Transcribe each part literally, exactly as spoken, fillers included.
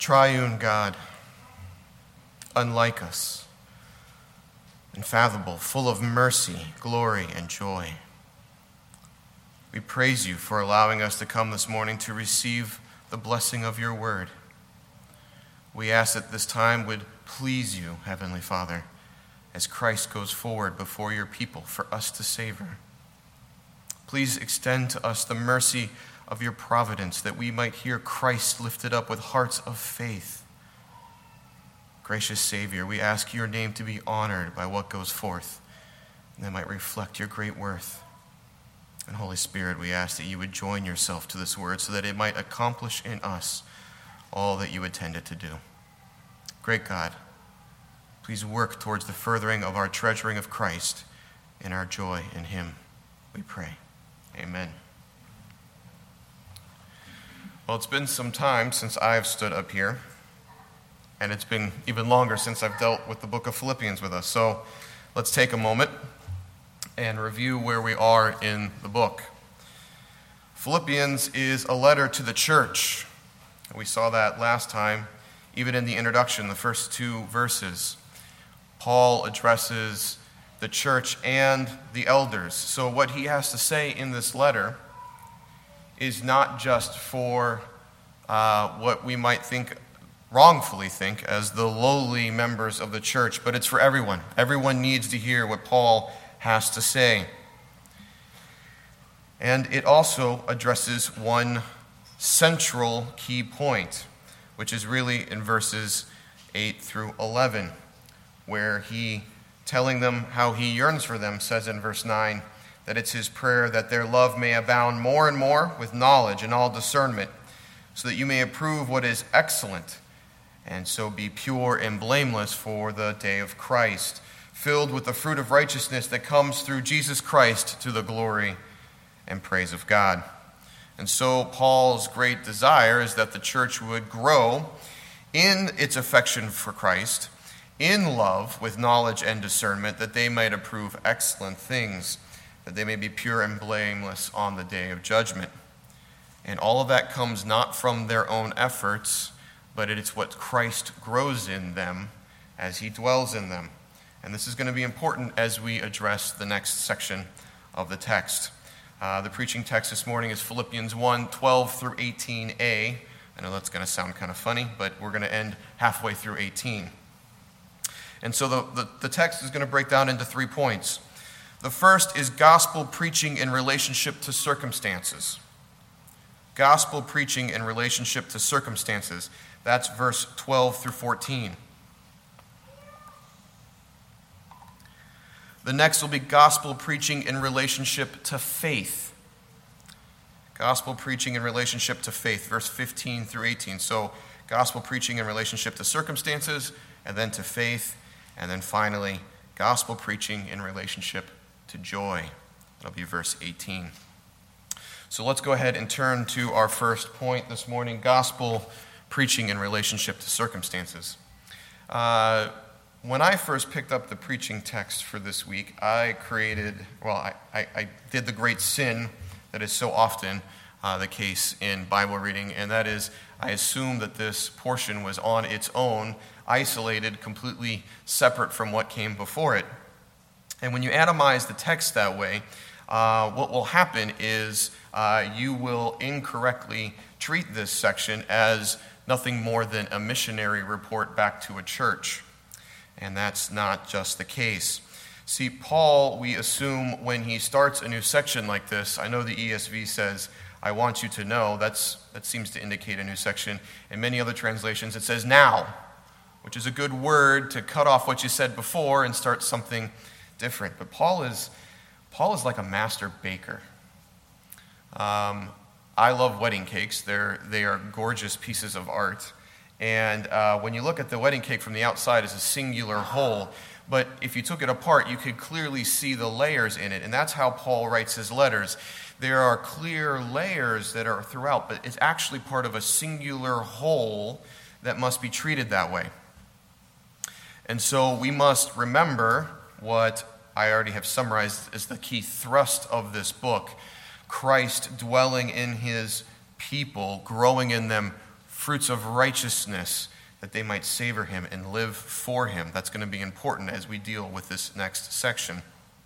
Triune God, unlike us, unfathomable, full of mercy, glory, and joy. We praise you for allowing us to come this morning to receive the blessing of your word. We ask that this time would please you, Heavenly Father, as Christ goes forward before your people for us to savor. Please extend to us the mercy of your providence, that we might hear Christ lifted up with hearts of faith. Gracious Savior, we ask your name to be honored by what goes forth, and that might reflect your great worth. And Holy Spirit, we ask that you would join yourself to this word so that it might accomplish in us all that you intended to do. Great God, please work towards the furthering of our treasuring of Christ and our joy in him, we pray. Amen. Well, it's been some time since I've stood up here, and it's been even longer since I've dealt with the book of Philippians with us. So let's take a moment and review where we are in the book. Philippians is a letter to the church. We saw that last time, even in the introduction, the first two verses. Paul addresses the church and the elders. So what he has to say in this letter is not just for uh, what we might think, wrongfully think, as the lowly members of the church, but it's for everyone. Everyone needs to hear what Paul has to say. And it also addresses one central key point, which is really in verses eight through eleven, where he, telling them how he yearns for them, says in verse nine that it's his prayer that their love may abound more and more with knowledge and all discernment, so that you may approve what is excellent, and so be pure and blameless for the day of Christ, filled with the fruit of righteousness that comes through Jesus Christ to the glory and praise of God. And so Paul's great desire is that the church would grow in its affection for Christ, in love with knowledge and discernment, that they might approve excellent things, that they may be pure and blameless on the day of judgment. And all of that comes not from their own efforts, but it's what Christ grows in them as he dwells in them. And this is going to be important as we address the next section of the text. Uh, the preaching text this morning is Philippians one, twelve through eighteen a. I know that's going to sound kind of funny, but we're going to end halfway through eighteen. And so the, the, the text is going to break down into three points. The first is gospel preaching in relationship to circumstances. Gospel preaching in relationship to circumstances. That's verse twelve through fourteen. The next will be gospel preaching in relationship to faith. Gospel preaching in relationship to faith, verse fifteen through eighteen. So gospel preaching in relationship to circumstances, and then to faith, and then finally, gospel preaching in relationship to joy. That'll be verse eighteen. So let's go ahead and turn to our first point this morning, gospel preaching in relationship to circumstances. Uh, when I first picked up the preaching text for this week, I created, well, I, I, I did the great sin that is so often uh, the case in Bible reading, and that is I assumed that this portion was on its own, isolated, completely separate from what came before it. And when you atomize the text that way, uh, what will happen is uh, you will incorrectly treat this section as nothing more than a missionary report back to a church. And that's not just the case. See, Paul, we assume when he starts a new section like this, I know the E S V says, I want you to know, that's that seems to indicate a new section. In many other translations, it says now, which is a good word to cut off what you said before and start something different. But Paul is Paul is like a master baker. Um, I love wedding cakes. They're they are gorgeous pieces of art. And uh, when you look at the wedding cake from the outside, it's a singular whole. But if you took it apart, you could clearly see the layers in it. And that's how Paul writes his letters. There are clear layers that are throughout, but it's actually part of a singular whole that must be treated that way. And so we must remember what I already have summarized as the key thrust of this book. Christ dwelling in his people, growing in them fruits of righteousness, that they might savor him and live for him. That's going to be important as we deal with this next section.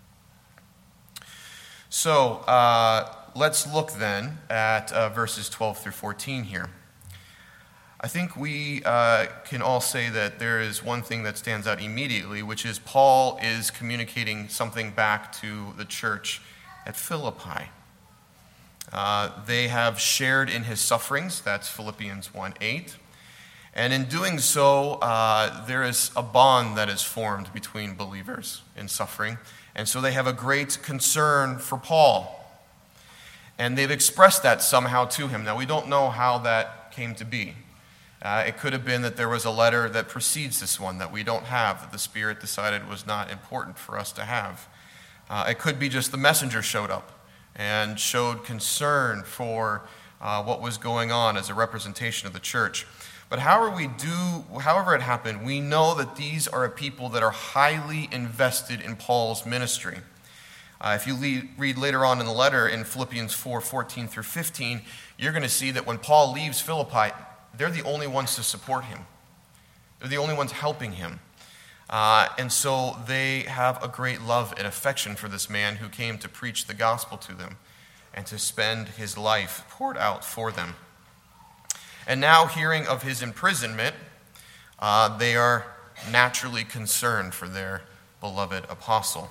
So uh, let's look then at uh, verses twelve through fourteen here. I think we uh, can all say that there is one thing that stands out immediately, which is Paul is communicating something back to the church at Philippi. Uh, they have shared in his sufferings, that's Philippians one eight. And in doing so, uh, there is a bond that is formed between believers in suffering. And so they have a great concern for Paul. And they've expressed that somehow to him. Now, we don't know how that came to be. Uh, it could have been that there was a letter that precedes this one that we don't have, that the Spirit decided was not important for us to have. Uh, it could be just the messenger showed up and showed concern for uh, what was going on as a representation of the church. But however we do, however it happened, we know that these are a people that are highly invested in Paul's ministry. Uh, if you lead, read later on in the letter in Philippians four fourteen through fifteen, you're going to see that when Paul leaves Philippi, they're the only ones to support him. They're the only ones helping him. Uh, and so they have a great love and affection for this man who came to preach the gospel to them and to spend his life poured out for them. And now, hearing of his imprisonment, uh, they are naturally concerned for their beloved apostle.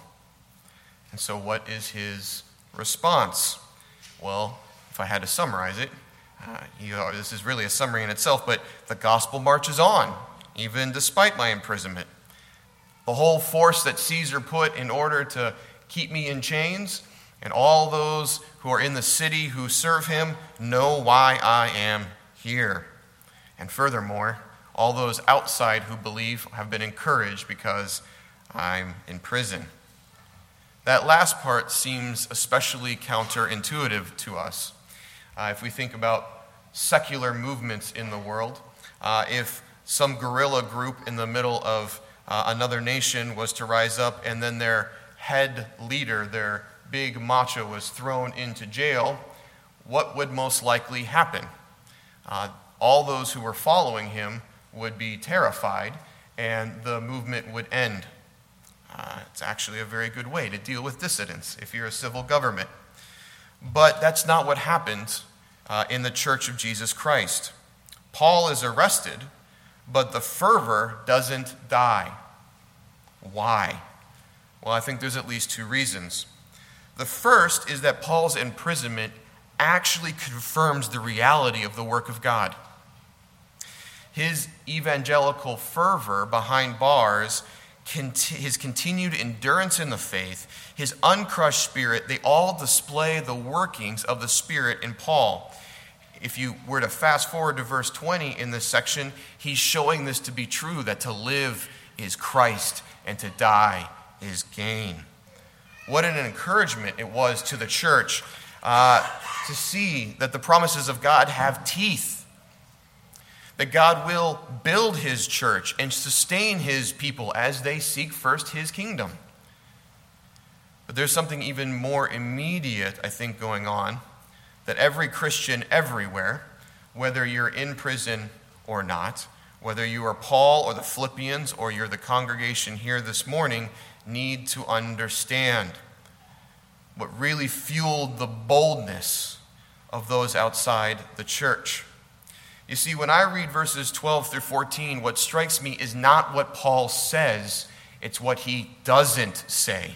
And so what is his response? Well, if I had to summarize it, uh, you know, this is really a summary in itself, but the gospel marches on, even despite my imprisonment. The whole force that Caesar put in order to keep me in chains, and all those who are in the city who serve him know why I am here. And furthermore, all those outside who believe have been encouraged because I'm in prison. That last part seems especially counterintuitive to us. Uh, if we think about secular movements in the world, uh, if some guerrilla group in the middle of uh, another nation was to rise up and then their head leader, their big macho, was thrown into jail, what would most likely happen? Uh, all those who were following him would be terrified and the movement would end. Uh, it's actually a very good way to deal with dissidents if you're a civil government. But that's not what happened uh, in the Church of Jesus Christ. Paul is arrested, but the fervor doesn't die. Why? Well, I think there's at least two reasons. The first is that Paul's imprisonment actually confirms the reality of the work of God. His evangelical fervor behind bars, his continued endurance in the faith, his uncrushed spirit, they all display the workings of the Spirit in Paul. If you were to fast forward to verse twenty in this section, he's showing this to be true, that to live is Christ and to die is gain. What an encouragement it was to the church uh, to see that the promises of God have teeth, that God will build his church and sustain his people as they seek first his kingdom. But there's something even more immediate, I think, going on, that every Christian everywhere, whether you're in prison or not, whether you are Paul or the Philippians or you're the congregation here this morning, need to understand what really fueled the boldness of those outside the church. You see, when I read verses twelve through fourteen, what strikes me is not what Paul says, it's what he doesn't say.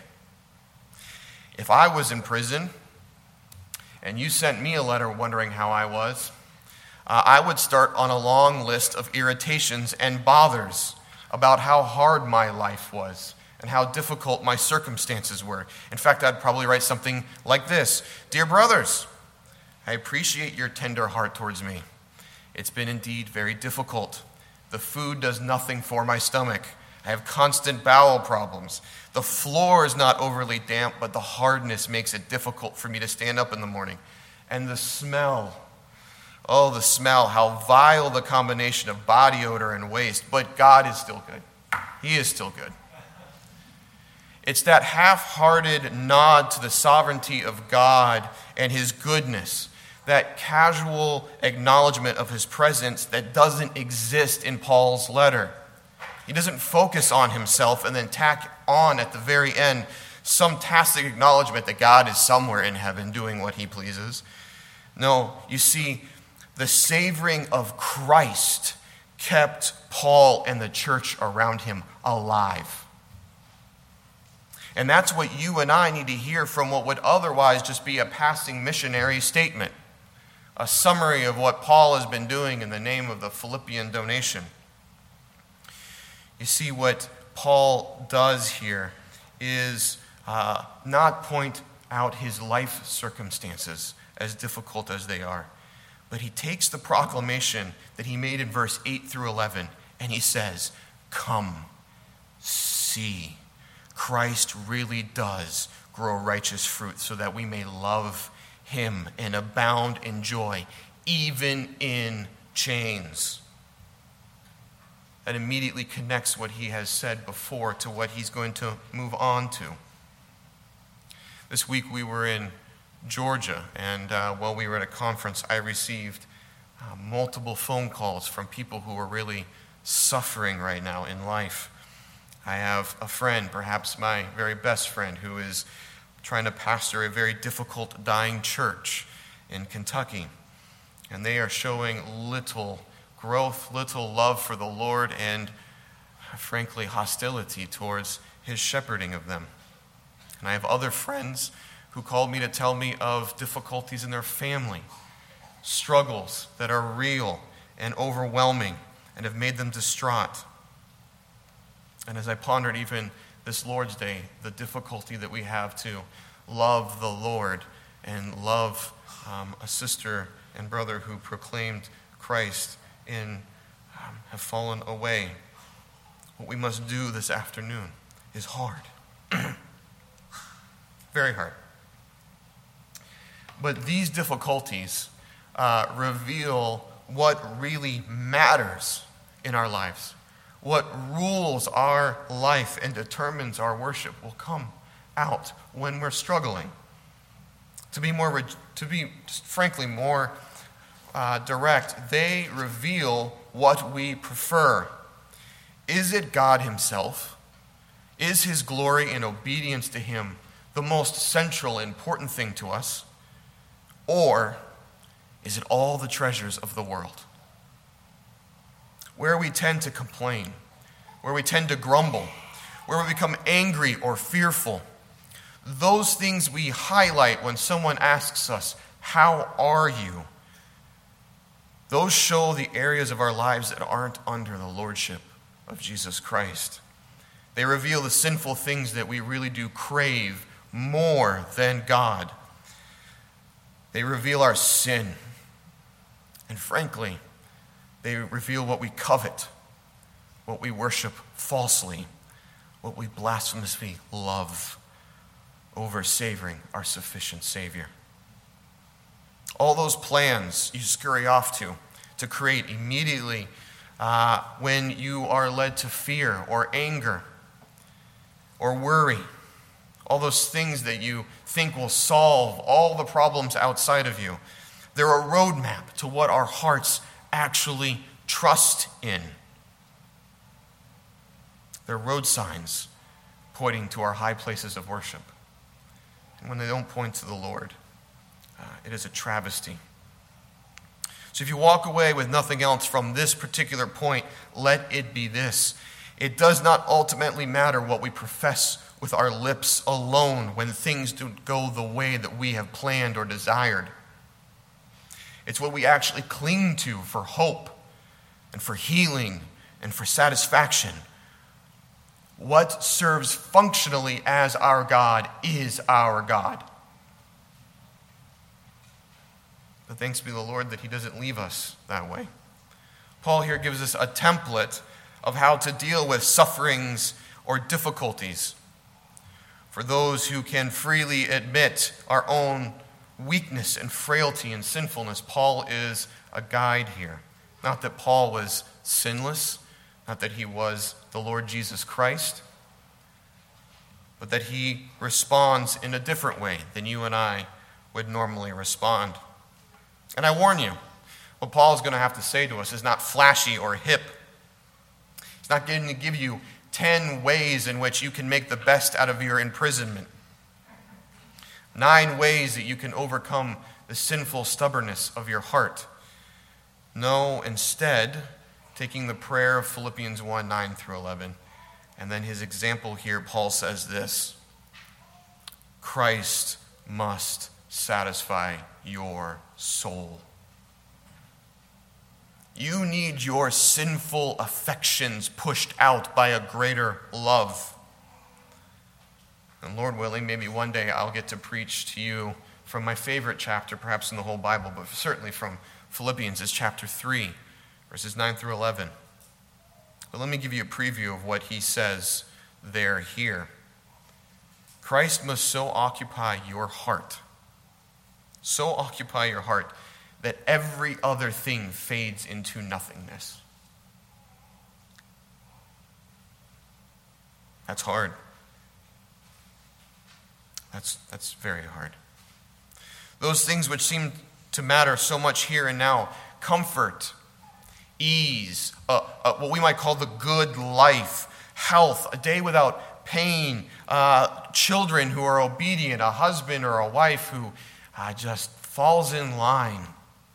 If I was in prison and you sent me a letter wondering how I was, uh, I would start on a long list of irritations and bothers about how hard my life was and how difficult my circumstances were. In fact, I'd probably write something like this: Dear brothers, I appreciate your tender heart towards me. It's been indeed very difficult. The food does nothing for my stomach. I have constant bowel problems. The floor is not overly damp, but the hardness makes it difficult for me to stand up in the morning. And the smell, oh, the smell, how vile the combination of body odor and waste. But God is still good. He is still good. It's that half-hearted nod to the sovereignty of God and his goodness that casual acknowledgement of his presence that doesn't exist in Paul's letter. He doesn't focus on himself and then tack on at the very end some tacit acknowledgement that God is somewhere in heaven doing what he pleases. No, you see, the savoring of Christ kept Paul and the church around him alive. And that's what you and I need to hear from what would otherwise just be a passing missionary statement, a summary of what Paul has been doing in the name of the Philippian donation. You see, what Paul does here is uh, not point out his life circumstances, as difficult as they are, but he takes the proclamation that he made in verse eight through eleven, and he says, "Come, see, Christ really does grow righteous fruit so that we may love him and abound in joy, even in chains." That immediately connects what he has said before to what he's going to move on to. This week we were in Georgia, and uh, while we were at a conference, I received uh, multiple phone calls from people who are really suffering right now in life. I have a friend, perhaps my very best friend, who is trying to pastor a very difficult, dying church in Kentucky. And they are showing little growth, little love for the Lord, and frankly, hostility towards his shepherding of them. And I have other friends who called me to tell me of difficulties in their family, struggles that are real and overwhelming and have made them distraught. And as I pondered even this Lord's Day, the difficulty that we have to love the Lord and love um, a sister and brother who proclaimed Christ and um, have fallen away, what we must do this afternoon is hard. Very hard. But these difficulties uh, reveal what really matters in our lives. What rules our life and determines our worship will come out when we're struggling. To be more, to be just frankly more uh, direct, they reveal what we prefer. Is it God himself? Is his glory and obedience to him the most central and important thing to us? Or is it all the treasures of the world? Where we tend to complain, where we tend to grumble, where we become angry or fearful, those things we highlight when someone asks us, "How are you?" Those show the areas of our lives that aren't under the lordship of Jesus Christ. They reveal the sinful things that we really do crave more than God. They reveal our sin. And frankly, they reveal what we covet, what we worship falsely, what we blasphemously love over savoring our sufficient Savior. All those plans you scurry off to, to create immediately uh, when you are led to fear or anger or worry, all those things that you think will solve all the problems outside of you, they're a roadmap to what our hearts actually trust in. They're road signs pointing to our high places of worship. And when they don't point to the Lord, uh, it is a travesty. So if you walk away with nothing else from this particular point, let it be this. It does not ultimately matter what we profess with our lips alone when things don't go the way that we have planned or desired. It's what we actually cling to for hope and for healing and for satisfaction. What serves functionally as our God is our God. But thanks be the Lord that he doesn't leave us that way. Paul here gives us a template of how to deal with sufferings or difficulties. For those who can freely admit our own weakness and frailty and sinfulness, Paul is a guide here. Not that Paul was sinless, not that he was the Lord Jesus Christ, but that he responds in a different way than you and I would normally respond. And I warn you, what Paul is going to have to say to us is not flashy or hip. He's not going to give you ten ways in which you can make the best out of your imprisonment. Nine ways that you can overcome the sinful stubbornness of your heart. No, instead, taking the prayer of Philippians one, nine through eleven, and then his example here, Paul says this: Christ must satisfy your soul. You need your sinful affections pushed out by a greater love. And Lord willing, maybe one day I'll get to preach to you from my favorite chapter, perhaps in the whole Bible, but certainly from Philippians, is chapter three, verses nine through eleven. But let me give you a preview of what he says there here. Christ must so occupy your heart, so occupy your heart, that every other thing fades into nothingness. That's hard. That's, that's very hard. Those things which seem to matter so much here and now, comfort, ease, uh, uh, what we might call the good life, health, a day without pain, uh, children who are obedient, a husband or a wife who uh, just falls in line,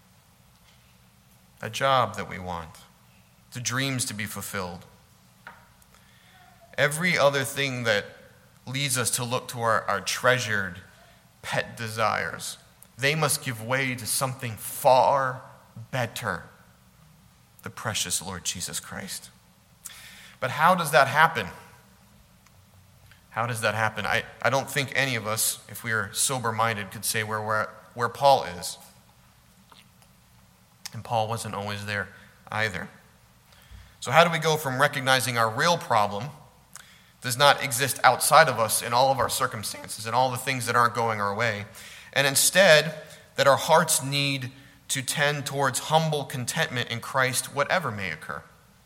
a job that we want, the dreams to be fulfilled. Every other thing that leads us to look to our, our treasured pet desires, they must give way to something far better, the precious Lord Jesus Christ. But how does that happen? How does that happen? I, I don't think any of us, if we are sober-minded, could say where, where, where Paul is. And Paul wasn't always there either. So how do we go from recognizing our real problem does not exist outside of us in all of our circumstances and all the things that aren't going our way, and instead that our hearts need to tend towards humble contentment in Christ, whatever may occur?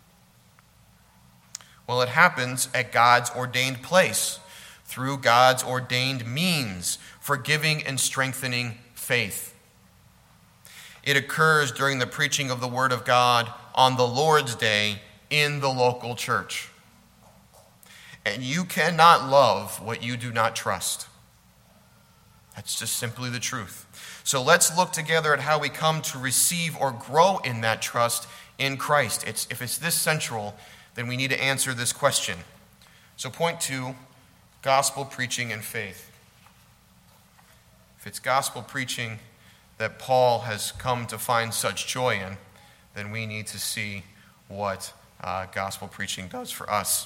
Well, it happens at God's ordained place, through God's ordained means for giving and strengthening faith. It occurs during the preaching of the Word of God on the Lord's Day in the local church. And you cannot love what you do not trust. That's just simply the truth. So let's look together at how we come to receive or grow in that trust in Christ. It's, if it's this central, then we need to answer this question. So point two, gospel preaching and faith. If it's gospel preaching that Paul has come to find such joy in, then we need to see what uh, gospel preaching does for us.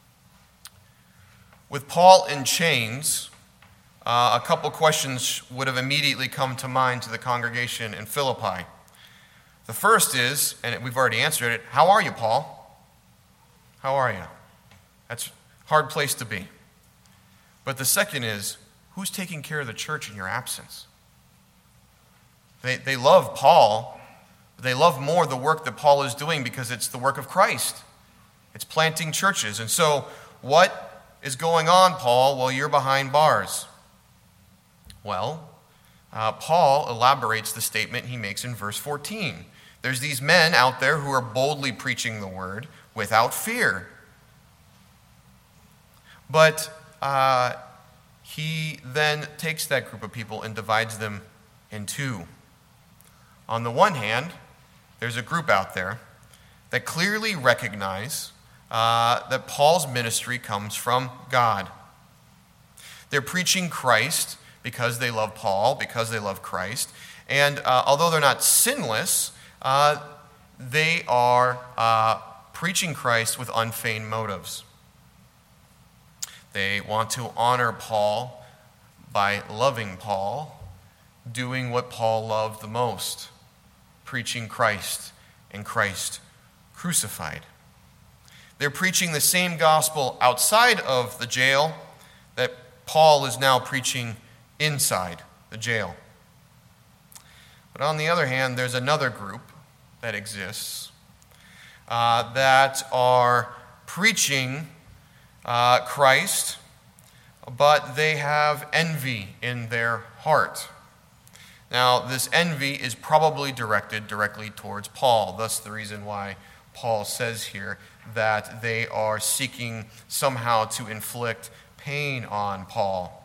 With Paul in chains, uh, a couple questions would have immediately come to mind to the congregation in Philippi. The first is, and we've already answered it, how are you, Paul? How are you? That's a hard place to be. But the second is, who's taking care of the church in your absence? They, they love Paul, but they love more the work that Paul is doing because it's the work of Christ. It's planting churches. And so, what is going on, Paul, while you're behind bars? Well, uh, Paul elaborates the statement he makes in verse fourteen. There's these men out there who are boldly preaching the word without fear. But uh, he then takes that group of people and divides them in two. On the one hand, there's a group out there that clearly recognize uh, that Paul's ministry comes from God. They're preaching Christ because they love Paul, because they love Christ. And uh, although they're not sinless, uh, they are uh, preaching Christ with unfeigned motives. They want to honor Paul by loving Paul, doing what Paul loved the most, preaching Christ and Christ crucified. They're preaching the same gospel outside of the jail that Paul is now preaching inside the jail. But on the other hand, there's another group that exists uh, that are preaching uh, Christ, but they have envy in their heart. Now, this envy is probably directed directly towards Paul. Thus, the reason why Paul says here that they are seeking somehow to inflict pain on Paul.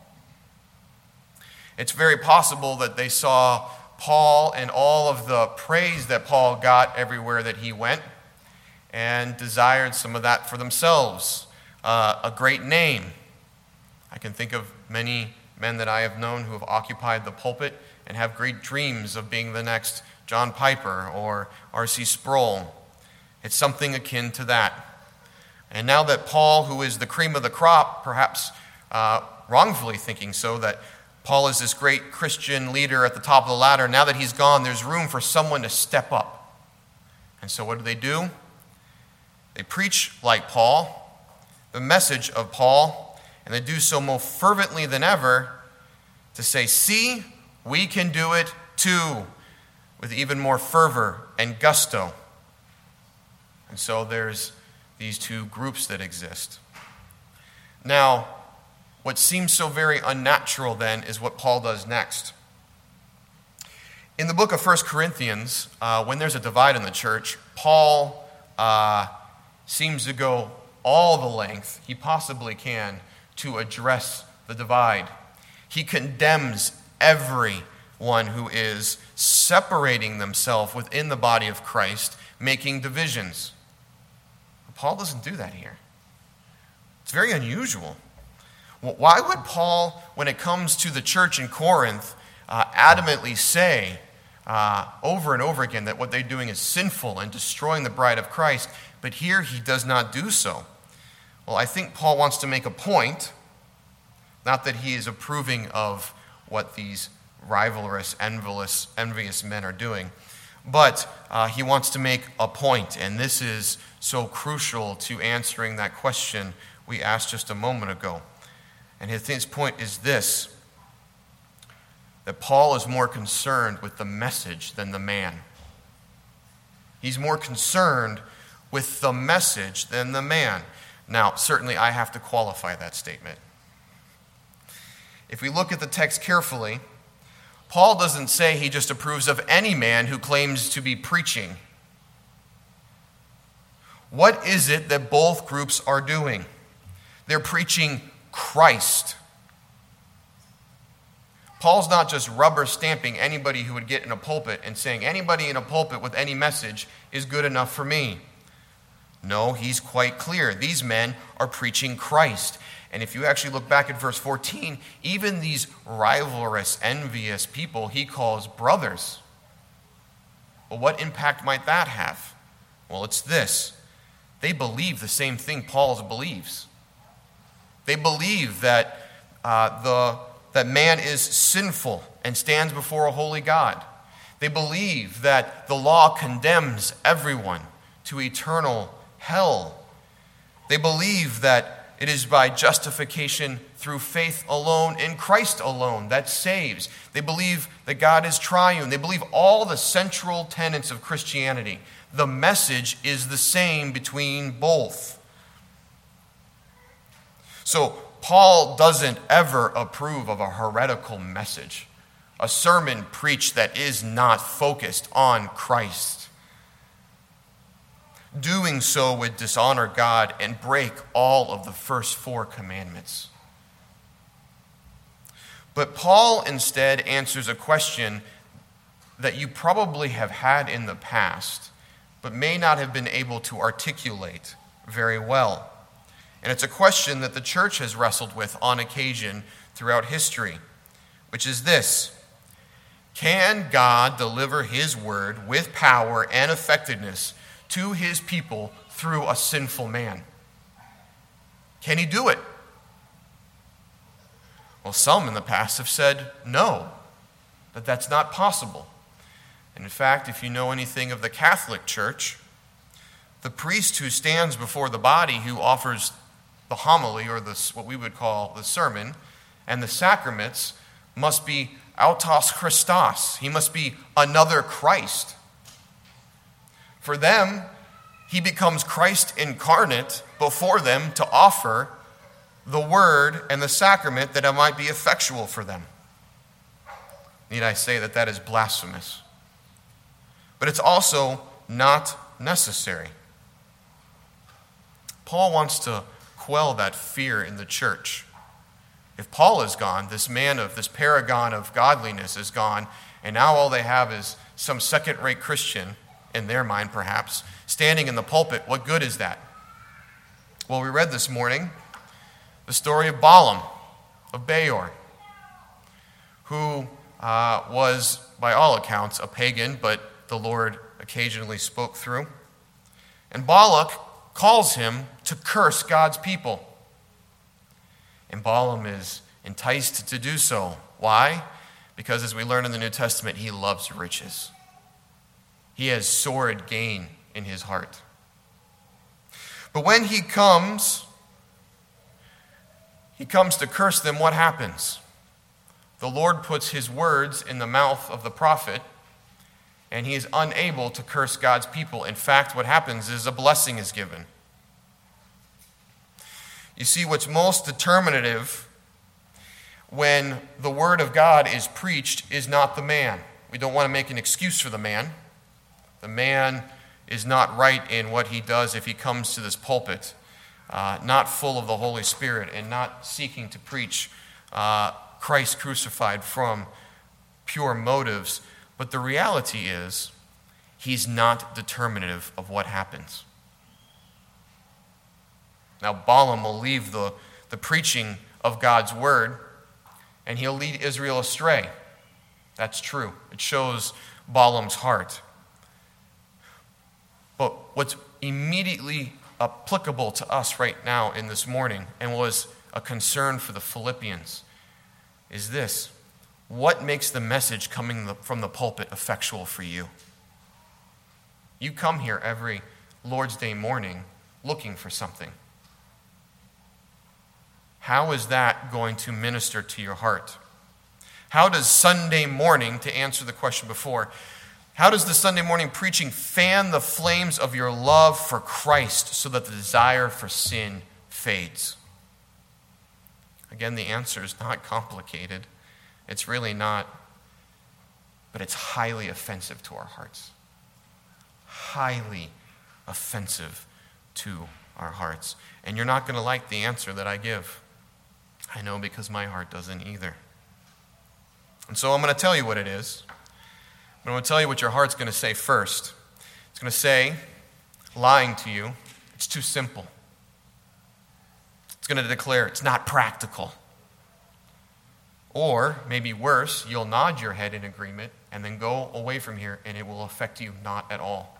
It's very possible that they saw Paul and all of the praise that Paul got everywhere that he went and desired some of that for themselves. Uh, a great name. I can think of many men that I have known who have occupied the pulpit and have great dreams of being the next John Piper or R C Sproul. It's something akin to that. And now that Paul, who is the cream of the crop, perhaps uh, wrongfully thinking so, that Paul is this great Christian leader at the top of the ladder, now that he's gone, there's room for someone to step up. And so what do they do? They preach like Paul, the message of Paul, and they do so more fervently than ever to say, see, we can do it too, with even more fervor and gusto. And so there's these two groups that exist. Now, what seems so very unnatural then is what Paul does next. In the book of First Corinthians, uh, when there's a divide in the church, Paul uh, seems to go all the length he possibly can to address the divide. He condemns everyone who is separating themselves within the body of Christ, making divisions. But Paul doesn't do that here. It's very unusual. Why would Paul, when it comes to the church in Corinth, uh, adamantly say uh, over and over again that what they're doing is sinful and destroying the bride of Christ, but here he does not do so? Well, I think Paul wants to make a point, not that he is approving of what these rivalrous, envious, envious men are doing, but uh, he wants to make a point, and this is so crucial to answering that question we asked just a moment ago. And his point is this, that Paul is more concerned with the message than the man. He's more concerned with the message than the man. Now, certainly I have to qualify that statement. If we look at the text carefully, Paul doesn't say he just approves of any man who claims to be preaching. What is it that both groups are doing? They're preaching Christ. Paul's not just rubber stamping anybody who would get in a pulpit and saying anybody in a pulpit with any message is good enough for me. No, he's quite clear. These men are preaching Christ. And if you actually look back at verse fourteen, even these rivalrous, envious people he calls brothers. Well, what impact might that have? Well, it's this. They believe the same thing Paul believes. They believe that uh, the that man is sinful and stands before a holy God. They believe that the law condemns everyone to eternal hell. They believe that it is by justification through faith alone in Christ alone that saves. They believe that God is triune. They believe all the central tenets of Christianity. The message is the same between both. So Paul doesn't ever approve of a heretical message, a sermon preached that is not focused on Christ. Doing so would dishonor God and break all of the first four commandments. But Paul instead answers a question that you probably have had in the past, but may not have been able to articulate very well. And it's a question that the church has wrestled with on occasion throughout history, which is this: can God deliver his word with power and effectiveness to his people through a sinful man? Can he do it? Well, some in the past have said no, that that's not possible. And in fact, if you know anything of the Catholic Church, the priest who stands before the body, who offers the homily, or the, what we would call the sermon, and the sacraments, must be autos Christos. He must be another Christ. For them, he becomes Christ incarnate before them to offer the word and the sacrament that it might be effectual for them. need I say that that is blasphemous. But it's also not necessary. Paul wants to quell that fear in the church. If Paul is gone, this man of, this paragon of godliness is gone, and now all they have is some second-rate Christian, in their mind perhaps, standing in the pulpit, what good is that? Well, we read this morning the story of Balaam, of Beor, who uh, was, by all accounts, a pagan, but the Lord occasionally spoke through. And Balak calls him to curse God's people. And Balaam is enticed to do so. Why? Because as we learn in the New Testament, he loves riches. He has sordid gain in his heart. But when he comes, he comes to curse them, what happens? The Lord puts his words in the mouth of the prophet, and he is unable to curse God's people. In fact, what happens is a blessing is given. You see, what's most determinative when the word of God is preached is not the man. We don't want to make an excuse for the man. The man is not right in what he does if he comes to this pulpit, uh, not full of the Holy Spirit and not seeking to preach uh, Christ crucified from pure motives. But the reality is, he's not determinative of what happens. Now, Balaam will leave the, the preaching of God's word, and he'll lead Israel astray. That's true. It shows Balaam's heart. But what's immediately applicable to us right now in this morning, and was a concern for the Philippians, is this. What makes the message coming from the pulpit effectual for you? You come here every Lord's Day morning looking for something. How is that going to minister to your heart? How does Sunday morning, to answer the question before, how does the Sunday morning preaching fan the flames of your love for Christ so that the desire for sin fades? Again, the answer is not complicated. It's really not, but it's highly offensive to our hearts. Highly offensive to our hearts. And you're not going to like the answer that I give. I know, because my heart doesn't either. And so I'm going to tell you what it is. But I'm going to tell you what your heart's going to say first. It's going to say, lying to you, it's too simple. It's going to declare it's not practical. Or, maybe worse, you'll nod your head in agreement and then go away from here and it will affect you not at all.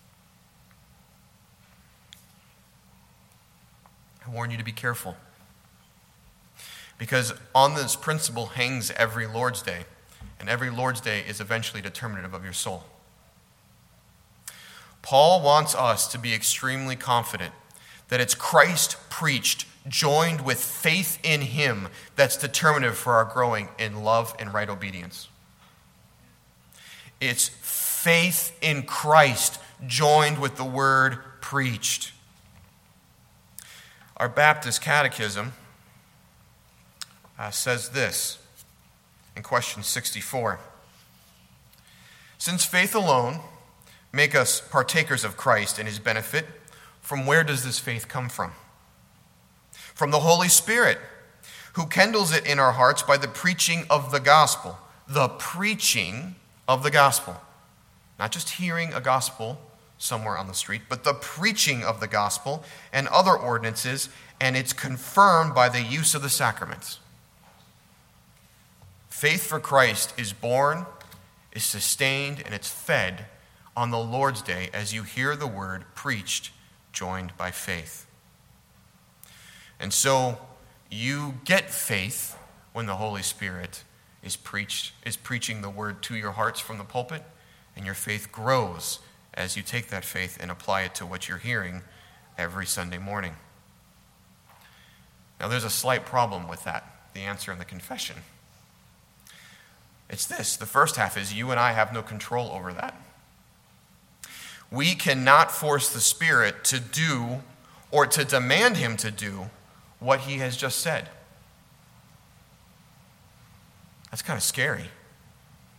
I warn you to be careful. Because on this principle hangs every Lord's Day, and every Lord's Day is eventually determinative of your soul. Paul wants us to be extremely confident that it's Christ preached, joined with faith in him, that's determinative for our growing in love and right obedience. It's faith in Christ, joined with the word preached. Our Baptist Catechism uh, says this in question sixty-four. Since faith alone make us partakers of Christ and his benefit, from where does this faith come from? From the Holy Spirit, who kindles it in our hearts by the preaching of the gospel. The preaching of the gospel. Not just hearing a gospel somewhere on the street, but the preaching of the gospel and other ordinances, and it's confirmed by the use of the sacraments. Faith for Christ is born, is sustained, and it's fed on the Lord's Day as you hear the word preached, joined by faith. And so you get faith when the Holy Spirit is preached, is preaching the word to your hearts from the pulpit, and your faith grows as you take that faith and apply it to what you're hearing every Sunday morning. Now there's a slight problem with that, the answer in the confession. It's this. The first half is you and I have no control over that. We cannot force the Spirit to do or to demand him to do what he has just said. That's kind of scary.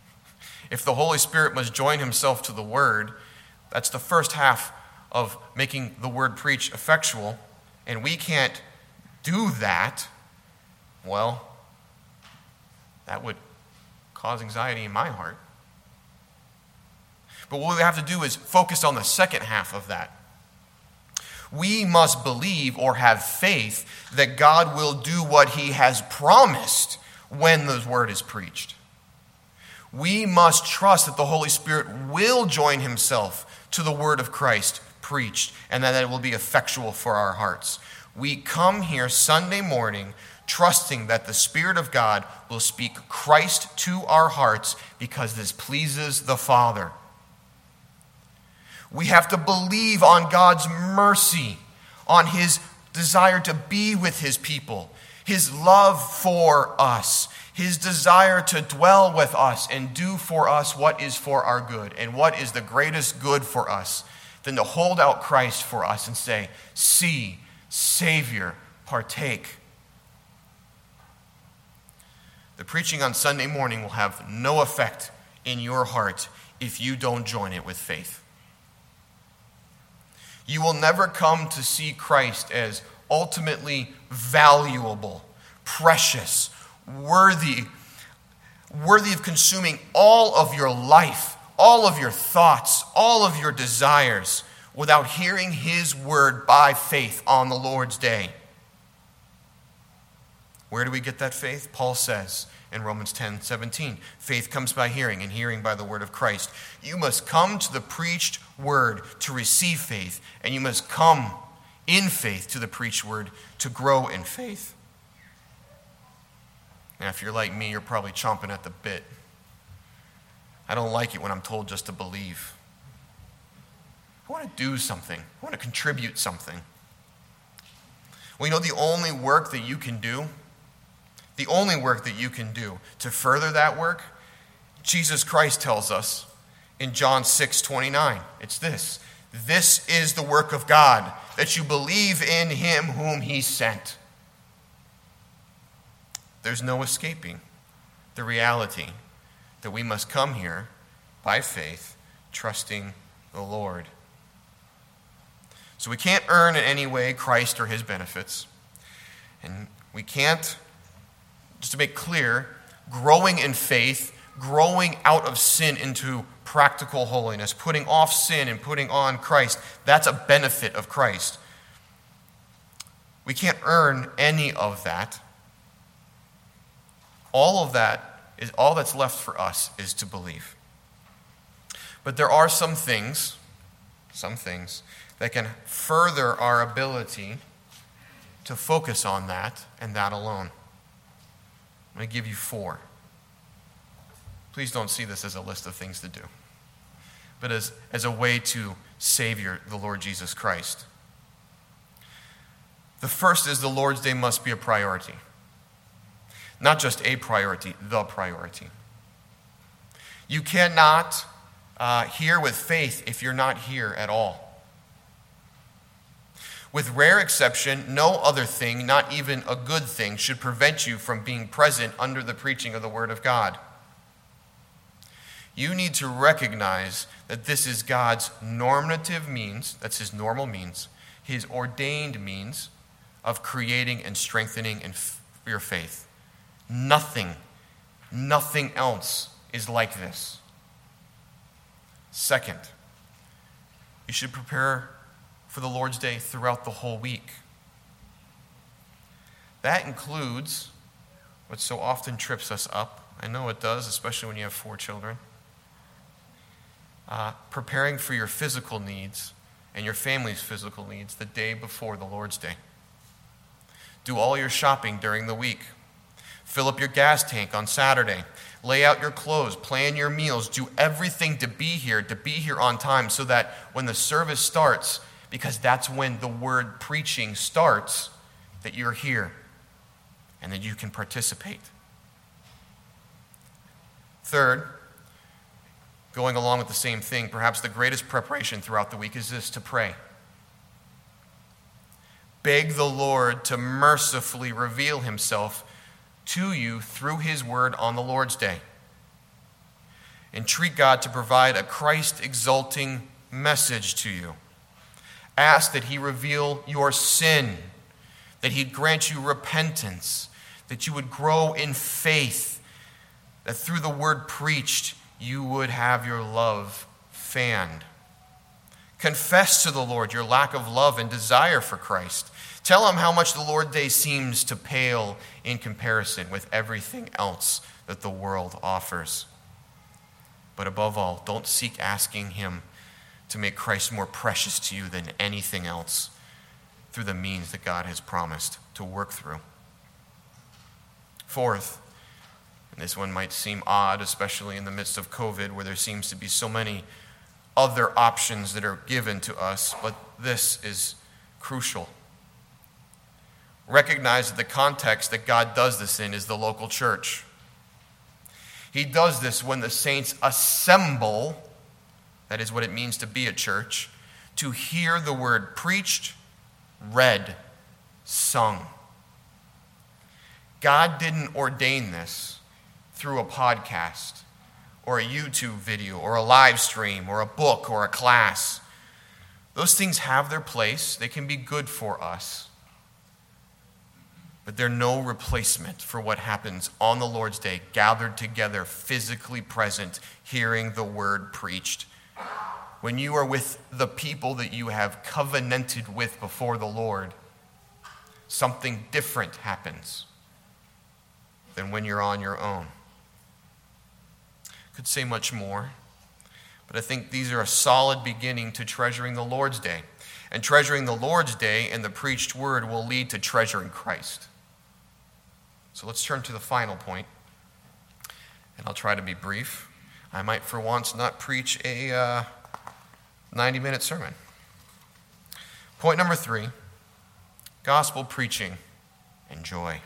If the Holy Spirit must join himself to the word, that's the first half of making the word preach effectual, and we can't do that, well, that would cause anxiety in my heart. But what we have to do is focus on the second half of that. We must believe or have faith that God will do what he has promised when the word is preached. We must trust that the Holy Spirit will join himself to the word of Christ preached, and that it will be effectual for our hearts. We come here Sunday morning trusting that the Spirit of God will speak Christ to our hearts because this pleases the Father. We have to believe on God's mercy, on his desire to be with his people, his love for us, his desire to dwell with us and do for us what is for our good. And what is the greatest good for us than to hold out Christ for us and say, see, Savior, partake. The preaching on Sunday morning will have no effect in your heart if you don't join it with faith. You will never come to see Christ as ultimately valuable, precious, worthy, worthy of consuming all of your life, all of your thoughts, all of your desires, without hearing his word by faith on the Lord's day. Where do we get that faith? Paul says in Romans ten seventeen, faith comes by hearing, and hearing by the word of Christ. You must come to the preached word to receive faith, and you must come in faith to the preached word to grow in faith. Now, if you're like me, you're probably chomping at the bit. I don't like it when I'm told just to believe. I want to do something. I want to contribute something. Well, you know the only work that you can do, the only work that you can do to further that work, Jesus Christ tells us in John six twenty-nine. It's this. This is the work of God, that you believe in him whom he sent. There's no escaping the reality that we must come here by faith, trusting the Lord. So we can't earn in any way Christ or his benefits. And we can't, just to make clear, growing in faith, growing out of sin into practical holiness, putting off sin and putting on Christ, that's a benefit of Christ. We can't earn any of that. All of that is all that's left for us is to believe. But there are some things, some things that can further our ability to focus on that and that alone. I'm going to give you four. Please don't see this as a list of things to do, but as, as a way to Savior the Lord Jesus Christ. The first is the Lord's Day must be a priority. Not just a priority, the priority. You cannot uh, hear with faith if you're not here at all. With rare exception, no other thing, not even a good thing, should prevent you from being present under the preaching of the Word of God. You need to recognize that this is God's normative means, that's his normal means, his ordained means of creating and strengthening your faith. Nothing, nothing else is like this. Second, you should prepare for the Lord's Day throughout the whole week. That includes what so often trips us up. I know it does, especially when you have four children. Uh, preparing for your physical needs and your family's physical needs the day before the Lord's Day. Do all your shopping during the week. Fill up your gas tank on Saturday. Lay out your clothes. Plan your meals. Do everything to be here, to be here on time so that when the service starts, because that's when the word preaching starts, that you're here and that you can participate. Third, going along with the same thing, perhaps the greatest preparation throughout the week is this, to pray. Beg the Lord to mercifully reveal himself to you through his word on the Lord's Day. Entreat God to provide a Christ-exalting message to you. Ask that he reveal your sin, that he'd grant you repentance, that you would grow in faith, that through the word preached, you would have your love fanned. Confess to the Lord your lack of love and desire for Christ. Tell him how much the Lord's Day seems to pale in comparison with everything else that the world offers. But above all, don't seek asking him to make Christ more precious to you than anything else through the means that God has promised to work through. Fourth, and this one might seem odd, especially in the midst of COVID, where there seems to be so many other options that are given to us, but this is crucial. Recognize that the context that God does this in is the local church. He does this when the saints assemble, that is what it means to be a church, to hear the word preached, read, sung. God didn't ordain this through a podcast or a YouTube video or a live stream or a book or a class. Those things have their place. They can be good for us. But they're no replacement for what happens on the Lord's Day, gathered together, physically present, hearing the word preached. When you are with the people that you have covenanted with before the Lord, something different happens than when you're on your own. Could say much more, but I think these are a solid beginning to treasuring the Lord's Day. And treasuring the Lord's Day and the preached word will lead to treasuring Christ. So let's turn to the final point, and I'll try to be brief. I might for once not preach a uh, ninety-minute sermon. Point number three, gospel preaching and joy.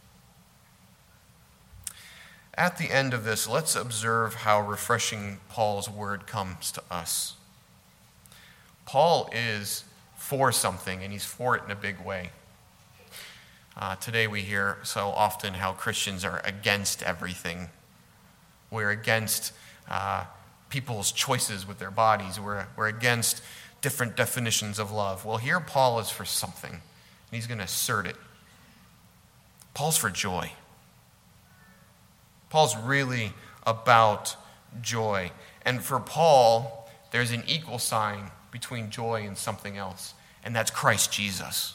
At the end of this, let's observe how refreshing Paul's word comes to us. Paul is for something, and he's for it in a big way. Uh, today we hear so often how Christians are against everything. We're against uh, people's choices with their bodies. We're, we're against different definitions of love. Well, here Paul is for something, and he's going to assert it. Paul's for joy. Paul's really about joy. And for Paul, there's an equal sign between joy and something else, and that's Christ Jesus.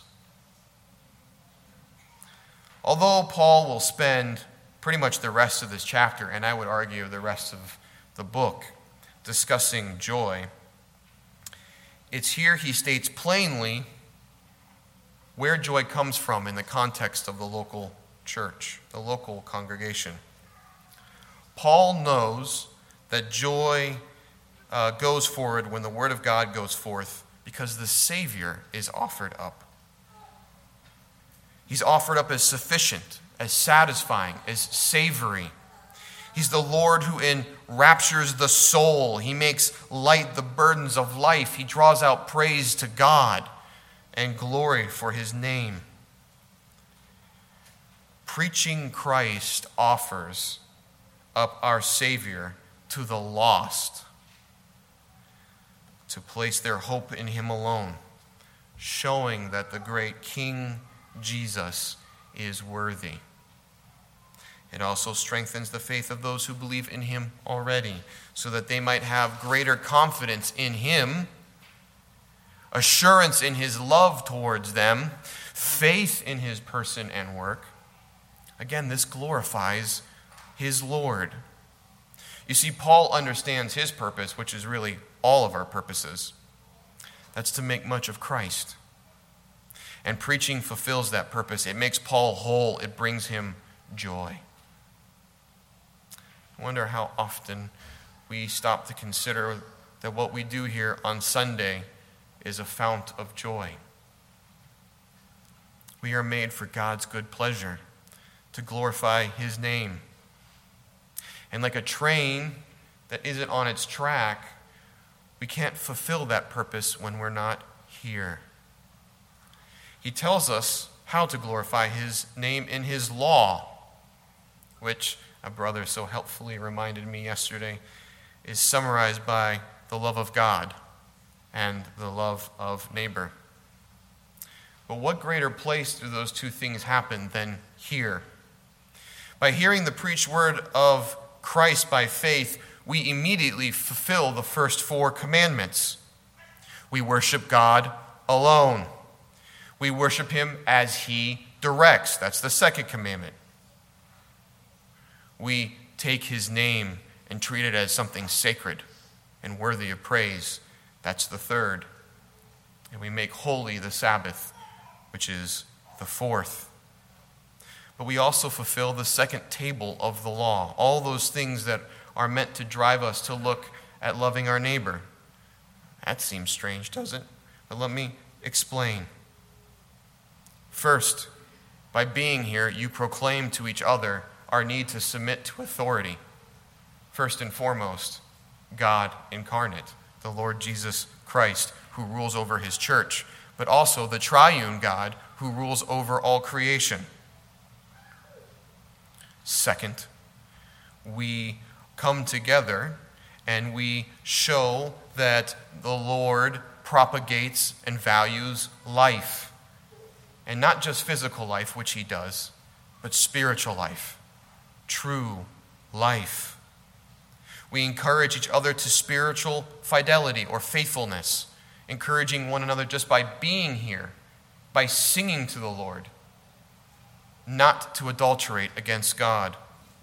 Although Paul will spend pretty much the rest of this chapter, and I would argue the rest of the book, discussing joy, it's here he states plainly where joy comes from in the context of the local church, the local congregation. Paul knows that joy uh, goes forward when the word of God goes forth because the Savior is offered up. He's offered up as sufficient, as satisfying, as savory. He's the Lord who enraptures the soul. He makes light the burdens of life. He draws out praise to God and glory for his name. Preaching Christ offers up our Savior to the lost to place their hope in him alone, showing that the great King Jesus is worthy. It also strengthens the faith of those who believe in him already, so that they might have greater confidence in him, assurance in his love towards them, faith in his person and work. Again, this glorifies his Lord. You see, Paul understands his purpose, which is really all of our purposes. That's to make much of Christ. And preaching fulfills that purpose. It makes Paul whole. It brings him joy. I wonder how often we stop to consider that what we do here on Sunday is a fount of joy. We are made for God's good pleasure, to glorify his name. And like a train that isn't on its track, we can't fulfill that purpose when we're not here. He tells us how to glorify his name in his law, which a brother so helpfully reminded me yesterday is summarized by the love of God and the love of neighbor. But what greater place do those two things happen than here? By hearing the preached word of Christ by faith, we immediately fulfill the first four commandments. We worship God alone. We worship him as he directs. That's the second commandment. We take his name and treat it as something sacred and worthy of praise. That's the third. And we make holy the Sabbath, which is the fourth. But we also fulfill the second table of the law, all those things that are meant to drive us to look at loving our neighbor. That seems strange, doesn't it? But let me explain. First, by being here, you proclaim to each other our need to submit to authority. First and foremost, God incarnate, the Lord Jesus Christ, who rules over his church, but also the triune God who rules over all creation. Second, we come together and we show that the Lord propagates and values life. And not just physical life, which he does, but spiritual life, true life. We encourage each other to spiritual fidelity or faithfulness, encouraging one another just by being here, by singing to the Lord, not to adulterate against God.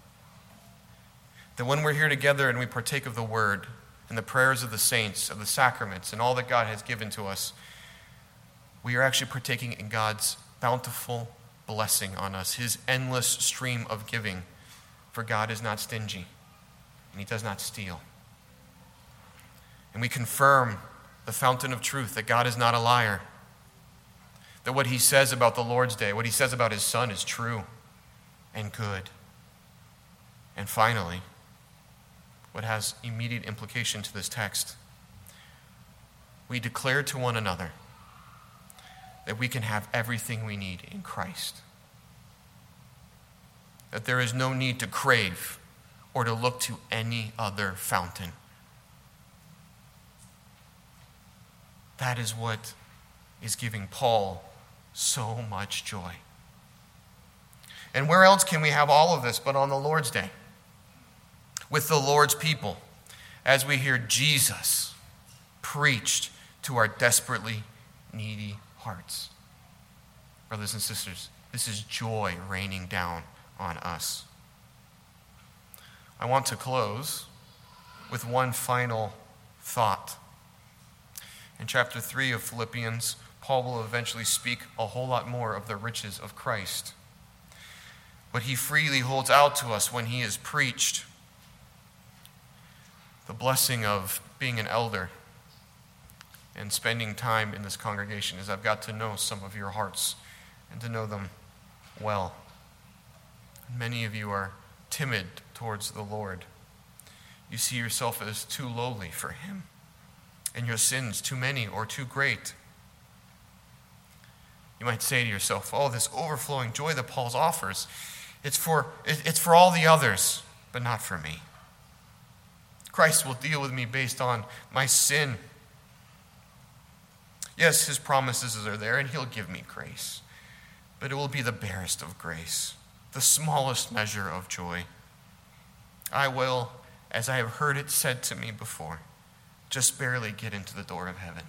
That when we're here together and we partake of the word and the prayers of the saints, of the sacraments, and all that God has given to us, we are actually partaking in God's bountiful blessing on us, his endless stream of giving. For God is not stingy, and he does not steal. And we confirm the fountain of truth, that God is not a liar, that what he says about the Lord's Day, what he says about his Son is true and good. And finally, what has immediate implication to this text, we declare to one another that we can have everything we need in Christ. That there is no need to crave or to look to any other fountain. That is what is giving Paul so much joy. And where else can we have all of this but on the Lord's Day? With the Lord's people, as we hear Jesus preached to our desperately needy hearts. Brothers and sisters, this is joy raining down on us. I want to close with one final thought. In chapter three of Philippians, Paul will eventually speak a whole lot more of the riches of Christ. What he freely holds out to us when he is preached. The blessing of being an elder and spending time in this congregation as I've got to know some of your hearts and to know them well. Many of you are timid towards the Lord. You see yourself as too lowly for him, and your sins too many or too great. You might say to yourself, oh, this overflowing joy that Paul offers, it's for, it's for all the others, but not for me. Christ will deal with me based on my sin. Yes, his promises are there, and he'll give me grace. But it will be the barest of grace, the smallest measure of joy. I will, as I have heard it said to me before, just barely get into the door of heaven.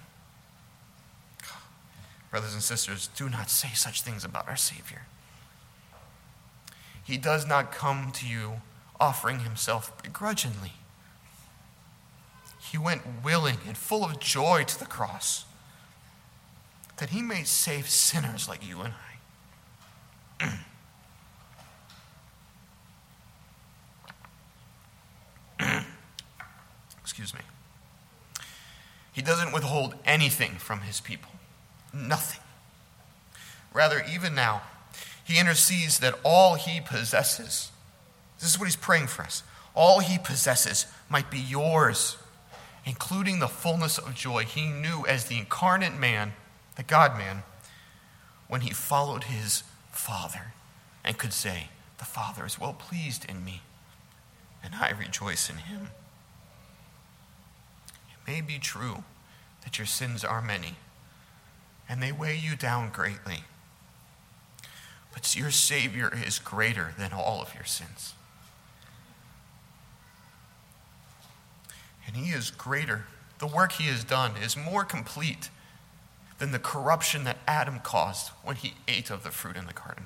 Brothers and sisters, do not say such things about our Savior. He does not come to you offering himself begrudgingly. He went willing and full of joy to the cross, that he may save sinners like you and I. Excuse me. He doesn't withhold anything from his people. Nothing. Rather, even now, he intercedes that all he possesses, this is what he's praying for us, all he possesses might be yours, including the fullness of joy he knew as the incarnate man, the God-man, when he followed his Father and could say, the Father is well pleased in me, and I rejoice in him. may be true that your sins are many, and they weigh you down greatly. But your Savior is greater than all of your sins. And he is greater. The work he has done is more complete than the corruption that Adam caused when he ate of the fruit in the garden.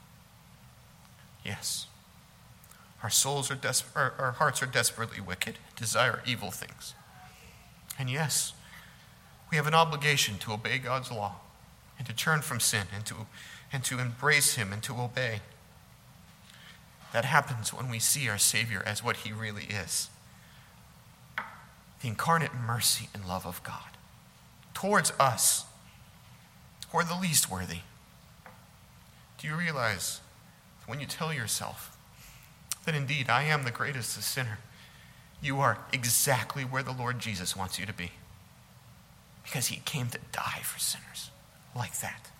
Yes, our souls are des- our, our hearts are desperately wicked, desire evil things. And yes, we have an obligation to obey God's law and to turn from sin and to, and to embrace him and to obey. That happens when we see our Savior as what he really is. The incarnate mercy and love of God towards us, who are the least worthy. Do you realize that when you tell yourself that indeed I am the greatest sinner, you are exactly where the Lord Jesus wants you to be? Because he came to die for sinners like that.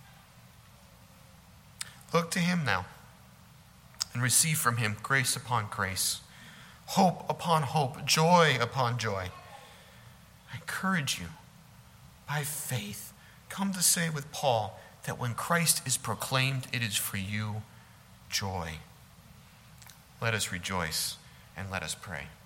Look to him now and receive from him grace upon grace, hope upon hope, joy upon joy. I encourage you, by faith, come to say with Paul that when Christ is proclaimed, it is for you joy. Let us rejoice and let us pray.